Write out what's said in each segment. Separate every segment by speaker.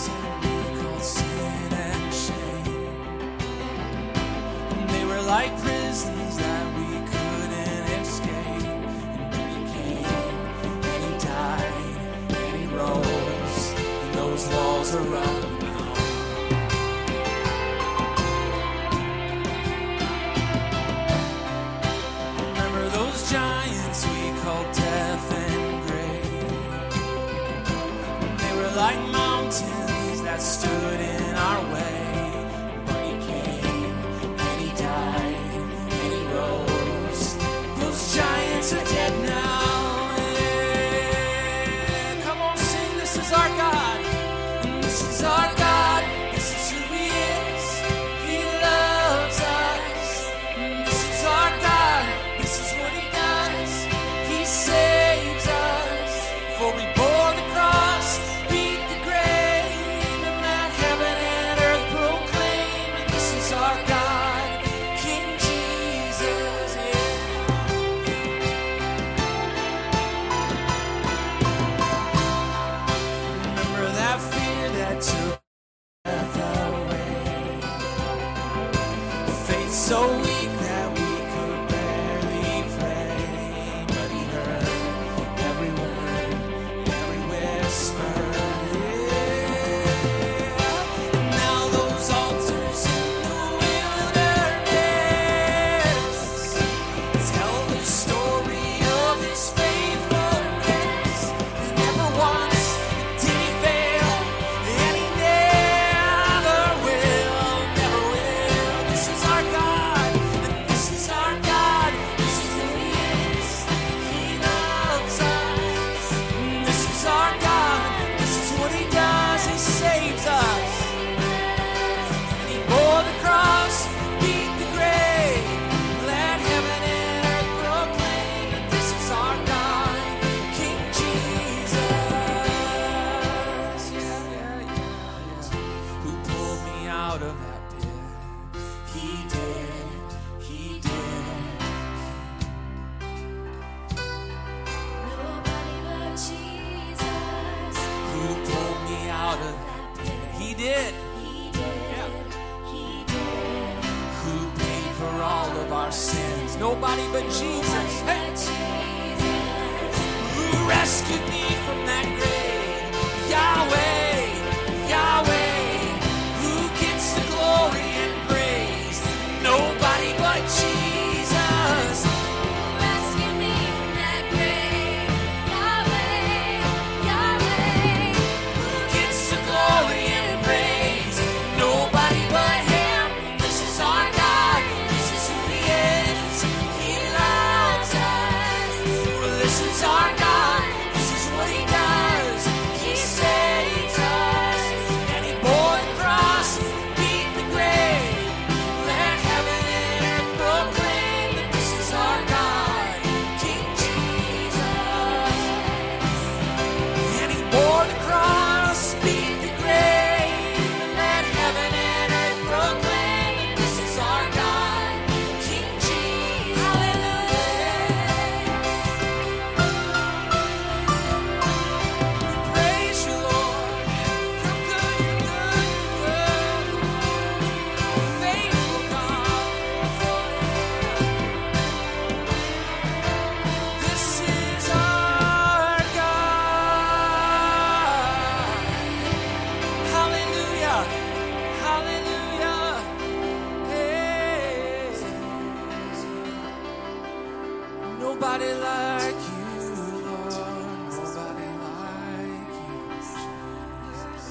Speaker 1: and we called sin and shame. And they were like prisons that we couldn't escape. And he came, and he died, and he rose, and those walls are up. Giants we called death and grave. They were like mountains that stood in our way. But he came and he died and he rose. Those giants are dead now. Yeah. Come on, sing, this is our God. And this is our God. This is who he is. He loves us. And this is our God. This is what he saves us, for we bore the cross, beat the grave, and that heaven and earth proclaim. And this is our God, King Jesus. Yeah. Remember that fear that took death away, faith so weak that we could barely pray. Nobody but Jesus. Hey. Who rescued me from that grave? Yahweh, Yahweh. Who gets the glory and praise? Nobody but Jesus. Who rescued me from that grave? Yahweh, Yahweh. Who gets the glory and praise? Nobody but him. This is our God. This is who he is. This is our God, this is what he does. He saves us, and he bore the cross, beat the grave. Let heaven and earth proclaim that this is our God, King Jesus. And he bore the cross, beat the grave. Let heaven and earth proclaim this is our God, King Jesus. Nobody like you, Lord. Nobody like you, Jesus.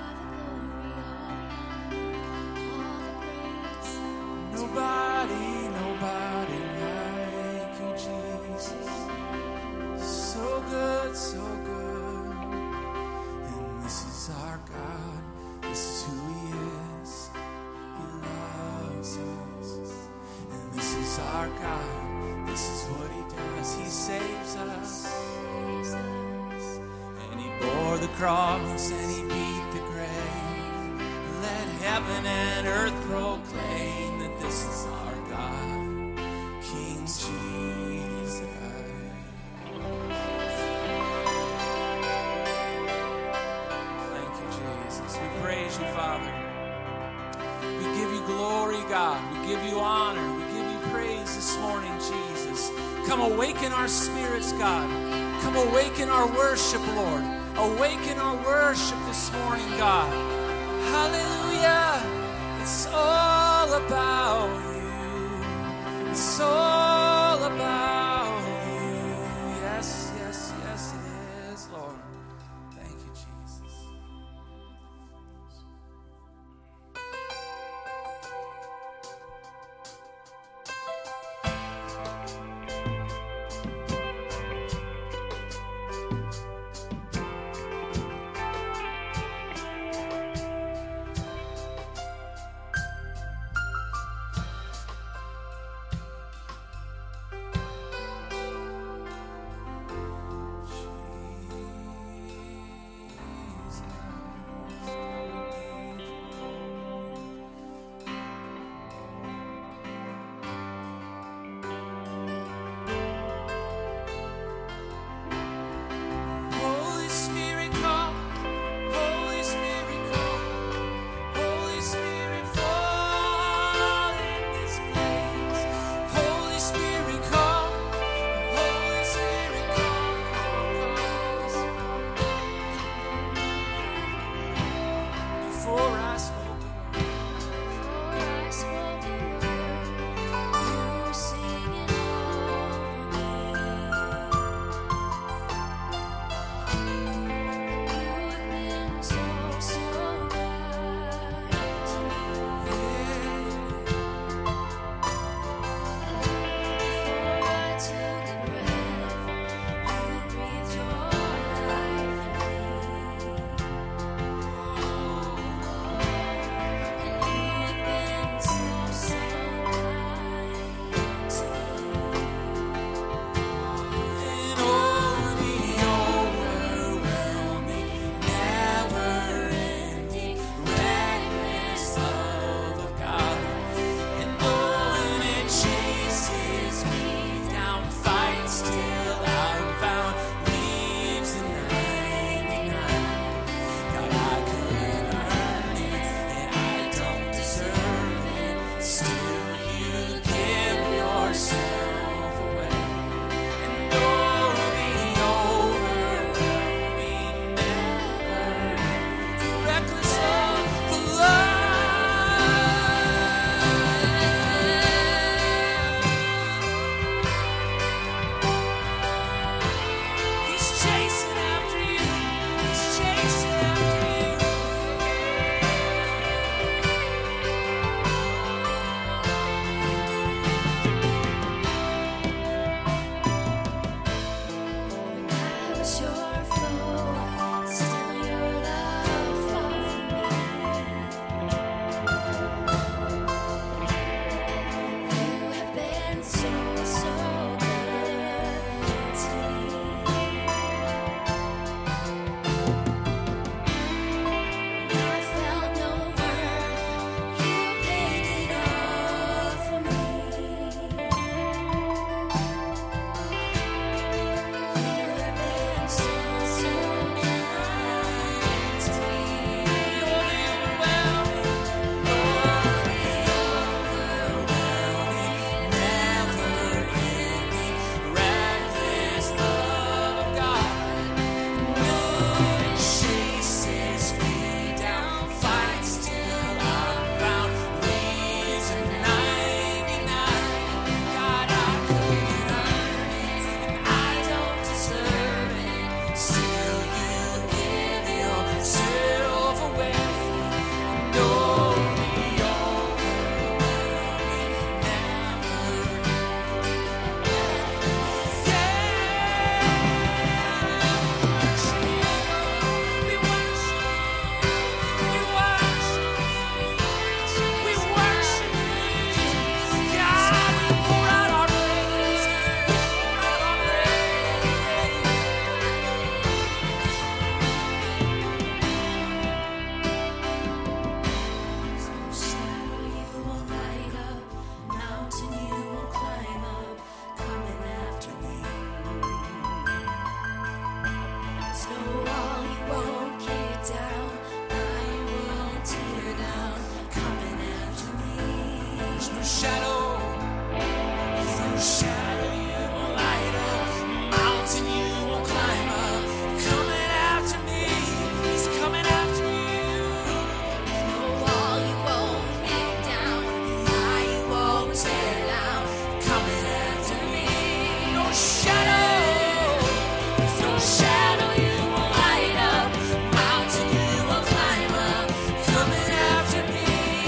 Speaker 1: Nobody like you, Jesus. So good, so good. And this is our God. This is who he is. He loves us. And this is our God. This is what he does. He saves us. And he bore the cross and he beat the grave. Let heaven and earth proclaim that this is our God, King Jesus. Thank you, Jesus.
Speaker 2: We praise you, Father. We give you glory, God. We give you honor. We give you praise this morning, Jesus. Come awaken our spirits, God. Come awaken our worship, Lord. Awaken our worship this morning, God. Hallelujah. It's all about you. It's all about you. Yes, yes, yes, it is, Lord. Thank you, Jesus. Holy Spirit, come. Holy Spirit, come. Holy Spirit, fall in this place. Holy Spirit, come. Holy Spirit, come. Before I spoke the word, you were singing shadow. Through shadow you will light up, mountain you will climb up. Coming after me, he's coming after you.
Speaker 1: No wall you won't kick down, lie you won't tear down. Coming after me,
Speaker 2: No shadow.
Speaker 1: through shadow you will light up, mountain you will climb up.
Speaker 2: Coming after me.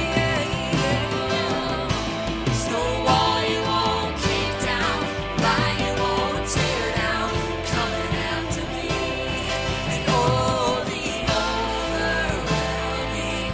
Speaker 1: No wall you won't kick down, lie you won't tear down. Coming after me,
Speaker 2: And oh, the overwhelming,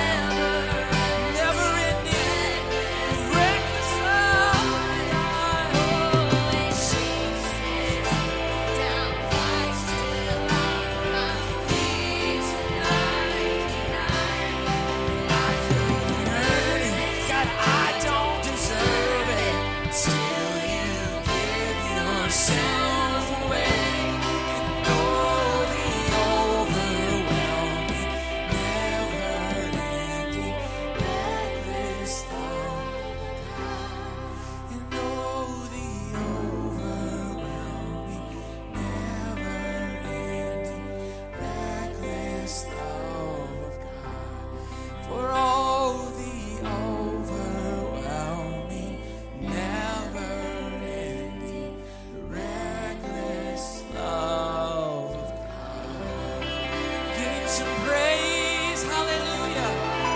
Speaker 2: never ending, reckless love.
Speaker 1: always chases down, fight still on my feet tonight.
Speaker 2: I couldn't earn it, God, I don't deserve it. Still you give yourself away. And oh, the overwhelming, never-ending, reckless love. And oh, the overwhelming, never-ending, reckless love of God. For all the overwhelming, never-ending, reckless love of God. Give him some praise, hallelujah.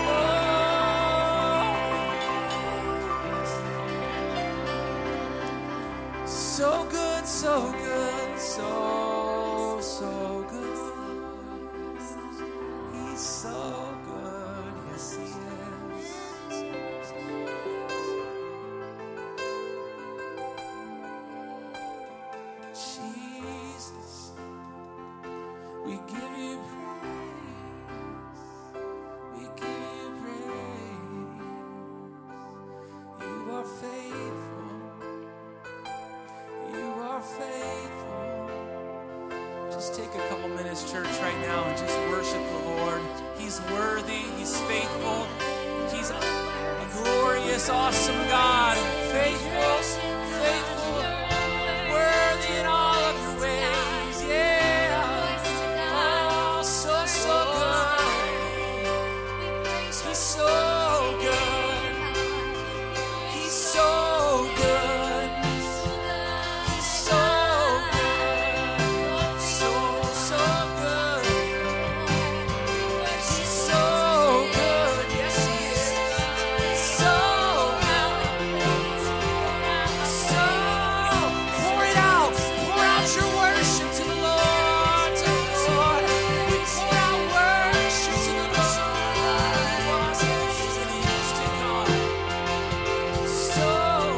Speaker 2: Oh. So good, so good, so good. He's so good, yes he is. Jesus, we give you praise. We give you praise. You are faithful. You are faithful. Just take a couple minutes, church, right now and just worship the Lord. He's worthy. He's faithful. He's a glorious, awesome God. Faithful, faithful, worthy in all of your ways. Yeah. Oh, so good. He's so good. He's so good. He's so good. So good. He's so good. Yes, he is. So good. So pour it out. Pour out your worship to the Lord. To the Lord. We pour out worship to the Lord. Was and he is to come. So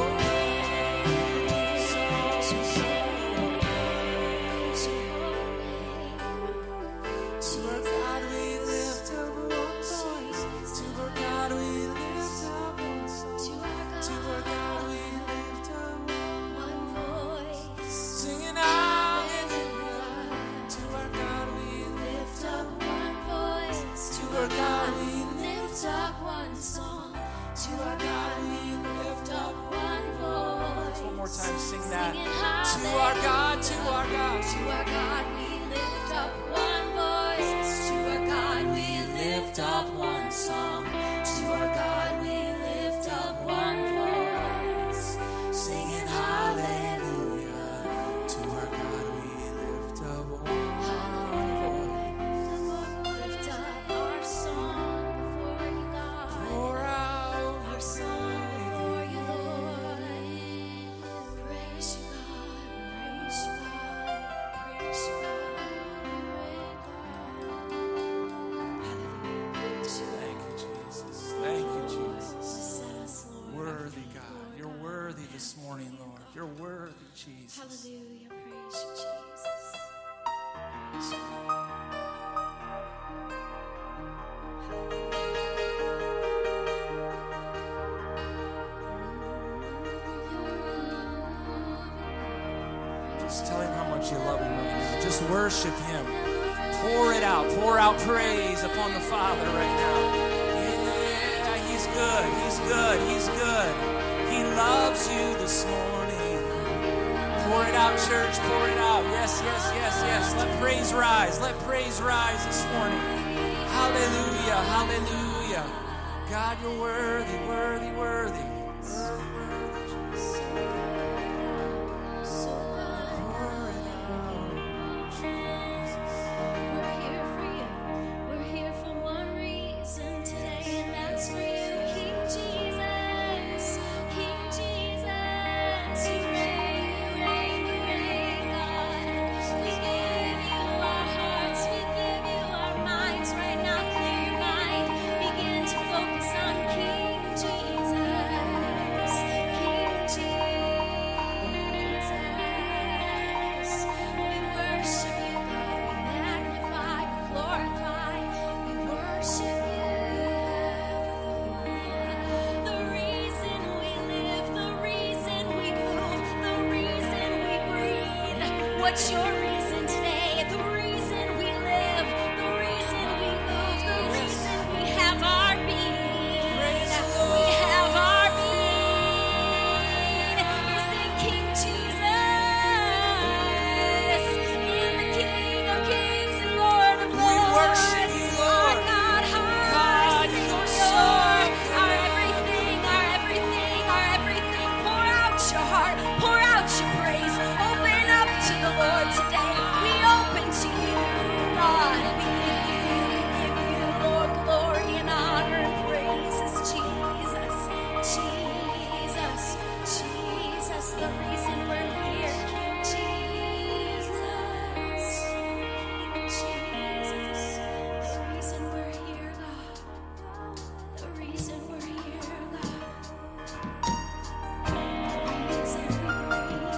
Speaker 2: to our God we lift up one voice. To our God we lift up one song. To our God we lift up
Speaker 1: one voice,
Speaker 2: singing hallelujah. To our God we lift up.
Speaker 1: one voice.
Speaker 2: To our God we
Speaker 1: Lift up one song. To our God we lift up one voice.
Speaker 2: One more time, sing that.
Speaker 1: Singing
Speaker 2: To our God, to our God.
Speaker 1: To our God we lift up one voice. To our God we lift up one song. To our God we lift up one voice. Singing hallelujah.
Speaker 2: To our God we lift up one
Speaker 1: Lift up our song before you, God.
Speaker 2: pour out.
Speaker 1: Our song before you, Lord. Praise you, God. Praise you, God. Praise you, God. Hallelujah.
Speaker 2: Thank you, Jesus. Thank you, Jesus.
Speaker 1: Set us, Lord.
Speaker 2: Worthy God. You're worthy this morning, Lord. You're worthy, Jesus.
Speaker 1: Hallelujah. Praise you, Jesus. Praise you.
Speaker 2: Just tell him how much you love him right now. Just worship him. Pour it out. Pour out praise upon the Father right now. Yeah, he's good. He's good. He's good. He loves you this morning. Pour it out, church. Pour it out. Yes, yes, yes, yes. Let praise rise. Let praise rise this morning. Hallelujah. Hallelujah. God, you're worthy, worthy, worthy.
Speaker 3: What's your reason today? The reason we live, the reason we move, the reason we have our being. We have our being is in King Jesus, in the King of Kings and Lord of Lords.
Speaker 2: We worship you, Lord.
Speaker 3: Our God,
Speaker 2: God, you're so good.
Speaker 3: our everything, our everything, our everything. Pour out your heart, pour out your praise. Open up to the Lord today. We open to you, God. We give you, Lord, glory and honor and praises. Jesus, Jesus, Jesus, the reason we're here. Jesus, Jesus, the reason we're here, God. The reason we're here, God. The reason we're here.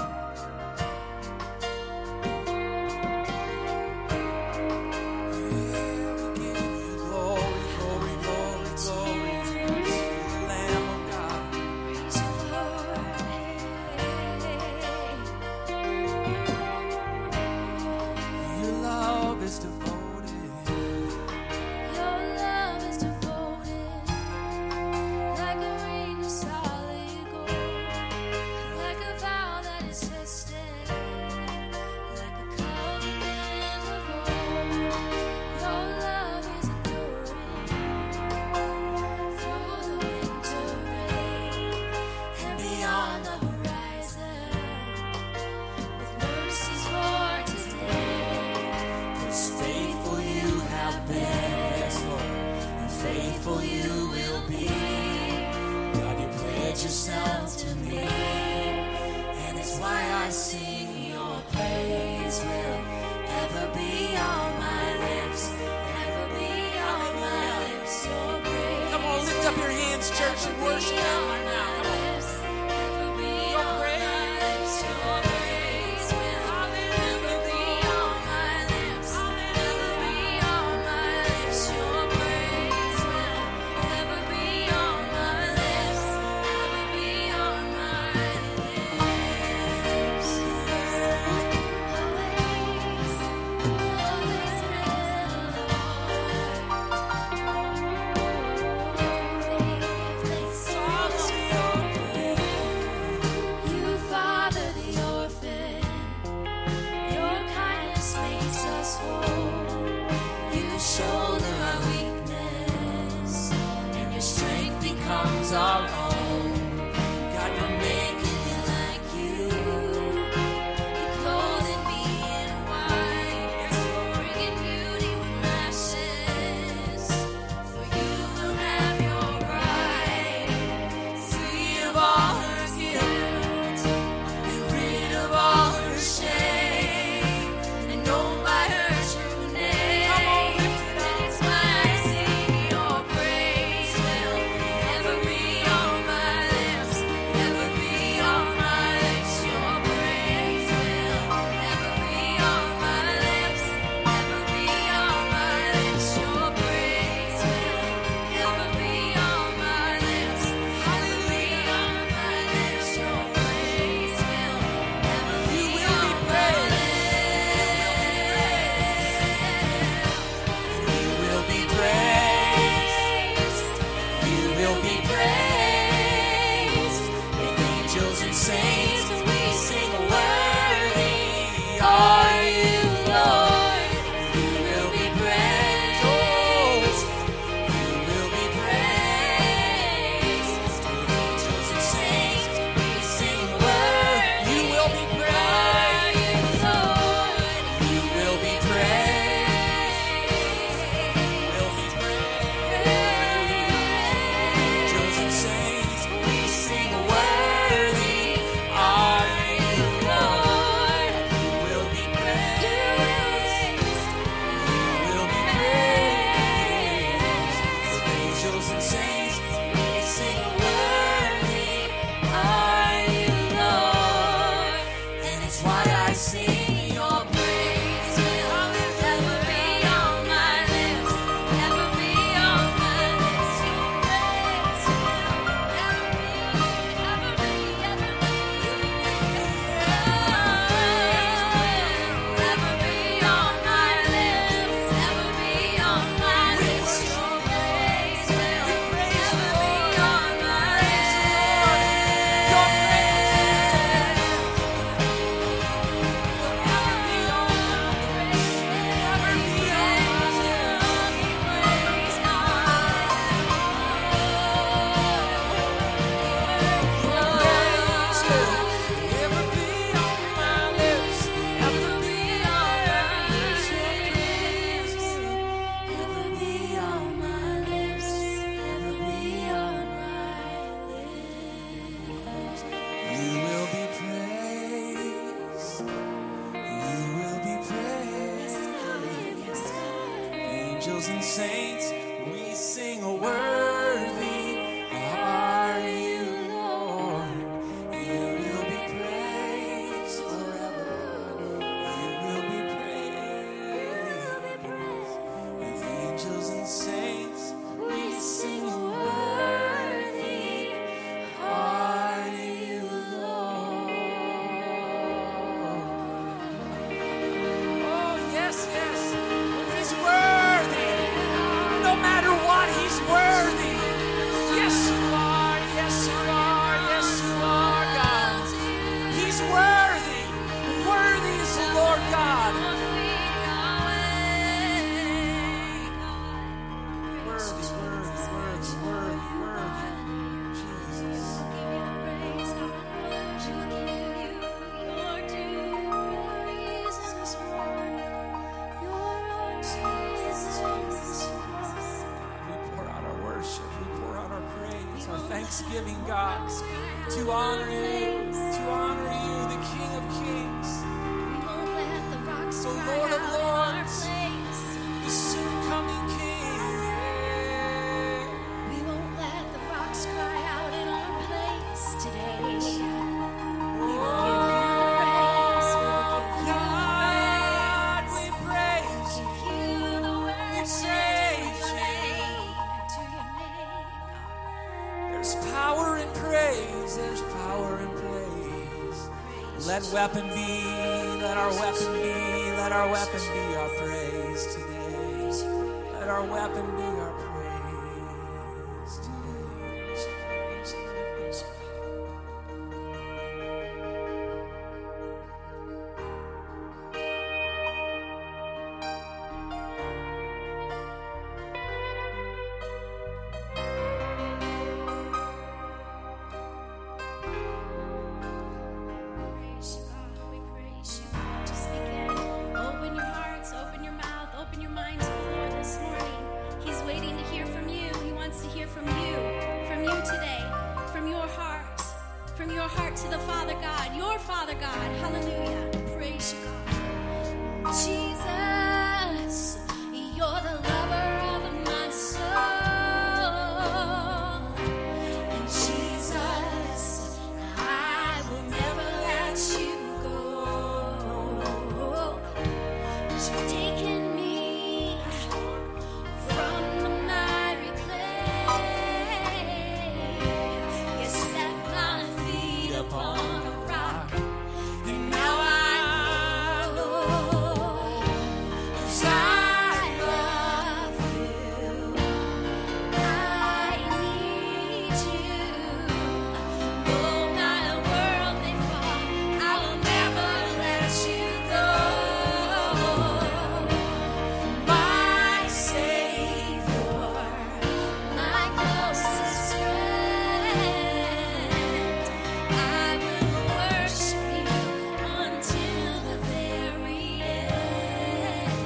Speaker 2: Church and worship Him right now. Come on. Your praise, your praise will never be on my lips. Never be on my lips. Your praise will never be on my lips. Never be on my lips. Always, always, always. and saints,
Speaker 3: we sing, worthy are you, Lord. And it's why I sing your praise will ever be on my lips, ever be on my lips. Your praise will ever be, ever be, ever be. Ever be on my lips, ever be on my lips. Your praise will ever be on my lips.
Speaker 2: your praise. Ever be on my lips, ever be on my lips.
Speaker 3: Ever be on my lips, ever be on my lips.
Speaker 2: You will be praised. You will be praised.
Speaker 3: Yes, God.
Speaker 2: Angels and saints, we sing worthy are you, Lord. You will be praised forever. You will be praised. With angels and saints,
Speaker 3: We sing worthy
Speaker 2: are you, Lord. Oh, yes, yes. He's worthy. No matter what, he's worthy. Yes, you are. Yes, you are. Yes, you are, God. He's worthy. Worthy is the Lord God. Worthy, worthy, worthy, worthy, worthy. Jesus. We pour out our worship. We pour out our praise, our thanksgiving, God, to honor you, the King of Kings, the Lord of Lords, the soon coming King.
Speaker 3: We won't let the rocks cry out in our place today. We will give you praise. We will give you
Speaker 2: God,
Speaker 3: praise.
Speaker 2: we praise you.
Speaker 3: Give you the worship
Speaker 2: praise
Speaker 3: to your name, God.
Speaker 2: There's power in praise. There's power in praise. Let weapon be, let our weapon be, let our weapon be our praise today. Let our weapon be our praise today.
Speaker 3: Praise you, God. We praise you. Just begin. Open your hearts, open your mouth, open your mind to the Lord this morning. He's waiting to hear from you. He wants to hear from you today, from your heart to the Father God, your Father God. Hallelujah. Praise you, God. Jesus, you're the lover of my soul. And Jesus, I will never let you go. You've taken me from the miry clay. You set my feet upon a rock, and now I know, 'cause I love you. I need you. Though my world may fall, I will never let you go. My Savior, my closest friend, I will worship you until the very end.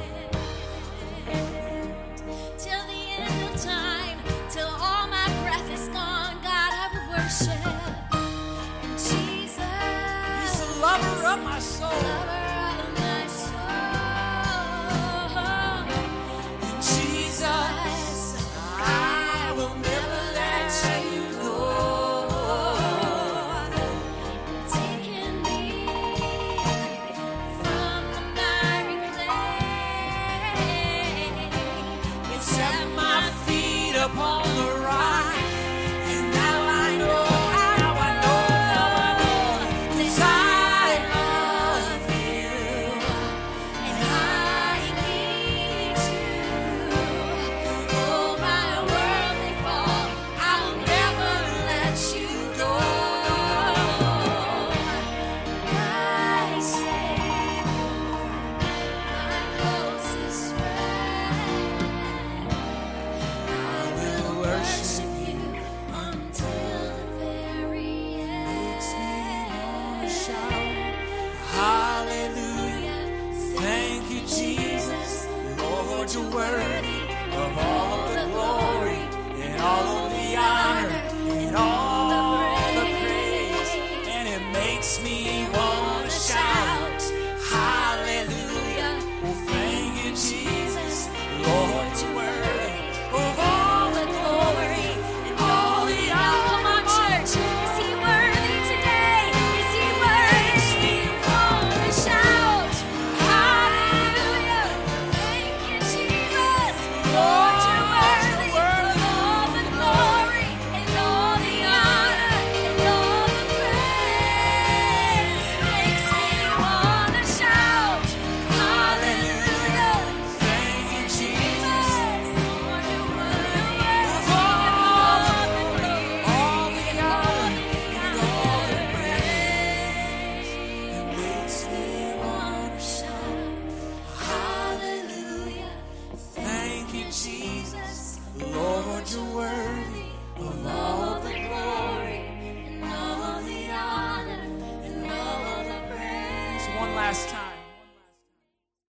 Speaker 3: Till the end of time, till all my breath is gone, God, I will worship. And Jesus,
Speaker 2: He's the lover of my soul.
Speaker 3: lover of my soul.
Speaker 2: Jesus, I upon the rock. And now I know, now I know, now I know, 'cause I love you,
Speaker 3: And I need you. Oh, my world may fall, I will never let you go. My Savior, my closest friend, I will worship you until the very end.
Speaker 2: hallelujah. Thank you, Jesus. Lord, you're worthy of all of the glory and all of the honor and all the praise. And it makes me want to shout, hallelujah. Well, thank you, Jesus. Lord, you're worthy of all the glory and all the honor.
Speaker 3: Come on, church. Is he worthy today? Is he worthy? Want to shout, hallelujah. Thank you, Jesus. Lord, you're worthy of all the glory and all the honor and all the praise. Makes me want to shout, hallelujah.
Speaker 2: Thank you, Jesus.
Speaker 3: Lord, you're worthy
Speaker 2: Of
Speaker 3: of
Speaker 2: all
Speaker 3: all
Speaker 2: the
Speaker 3: the
Speaker 2: glory,
Speaker 3: glory
Speaker 2: all the
Speaker 3: and
Speaker 2: honor, and all the
Speaker 3: praise.
Speaker 2: It makes me want to shout,
Speaker 3: Hallelujah.
Speaker 2: thank you, Jesus. Lord, you're worthy of all
Speaker 3: All the glory and all the honor and all the praise.
Speaker 2: One last time.